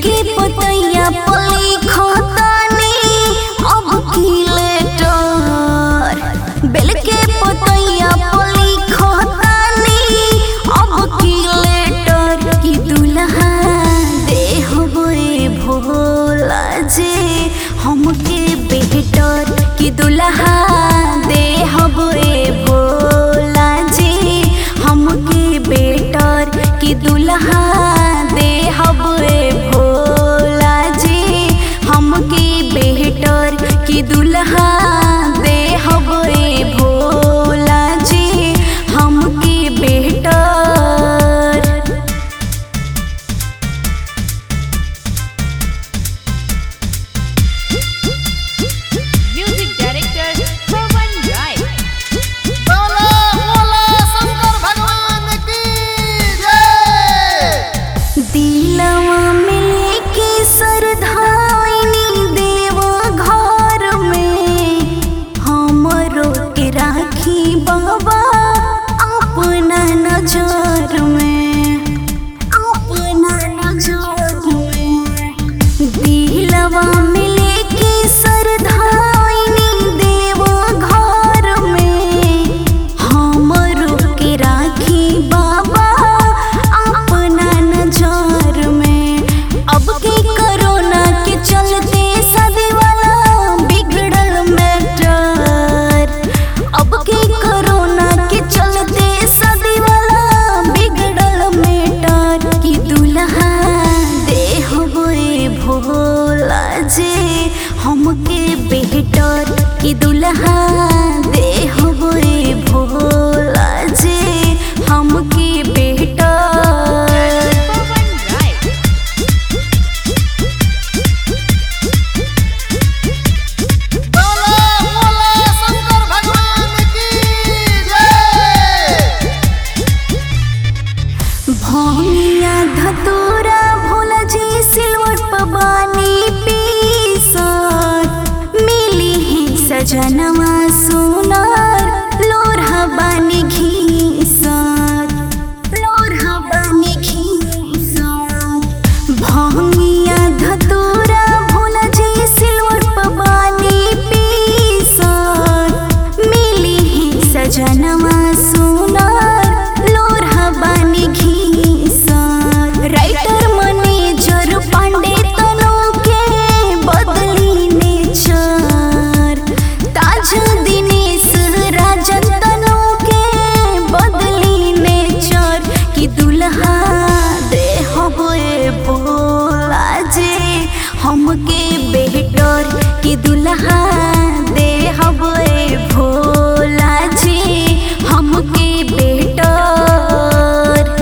के पतैया पली खतानी अब की लेटर। बेल के पतैया पली खतानी अब की लेटर। की दुल्हा देहबे भोला जे हमके बेहतर। की दुल्हा देहबे भोला जे हमके बेटर। की दुल्हा देहबे भोला जे हमके बेहतर। की दुल्हा देहबे भोला जे हमके बेहतर। Music director Pawan Rai. बोला बोला शंकर भगवान की जय। दिलवा में लेके सरधाइनी देव घर में हमरो के राखी बाबा अपना नजर में। अपना नजर में दिलवा में लेके सरधाइनी देव घर में हमरो के राखी बाबा अपना नजर में। अब के कोरोना के चलते शादी वाला बिगड़ल मैटर। अब के कोरोना के चलते शादी वाला बिगड़ल मैटर। की दुल्हा देहबे भोला जे हमके बेहतर। की दुल्हा देहबे भोला जे हमके बेहतर। पवन राय। बोला बोला शंकर भगवान की जय। भौनिया धतूरा भोला जी सिलवट पबानी पीसत। मिली है सजनवा सुनार लोरहा बानी घीसत। लोरहा बानी घीसत। भौनिया धतूरा भोला जी सिलवट पबानी पीसत। मिली है सजनवा सुनार लोरहा बानी घीसत। राइटर मैनेजर पांडे तनु के बदली नेचर। ताज दिनेश राजन तनु के बदली नेचर। की दुल्हा देहबे भोला जे हमके बेहतर। की दुल्हा